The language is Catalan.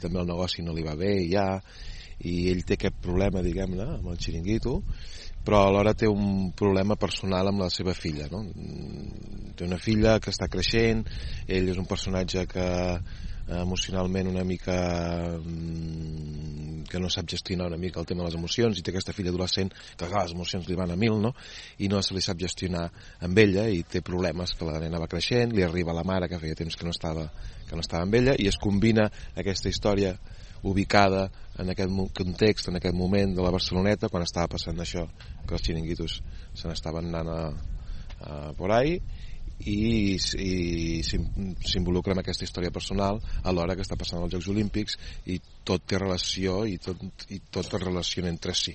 també el negoci no li va bé ja, i ell té aquest problema, diguem-ne, amb el xiringuito, però alhora té un problema personal amb la seva filla, no? Té una filla que està creixent, ell és un personatge que emocionalment una mica que no sap gestionar una mica el tema de les emocions, i té aquesta filla adolescent que clar, les emocions li van a mil, no? I no se li sap gestionar amb ella, i té problemes, que la nena va creixent, li arriba la mare que feia temps que no estava amb ella, i es combina aquesta història ubicada en aquest context, en aquest moment de la Barceloneta, quan estava passant això, que els xiringuitos se n'estaven anant por ahí, i s'involucra en aquesta història personal alhora que està passant als Jocs Olímpics, i tot té relació i tot es relaciona entre si.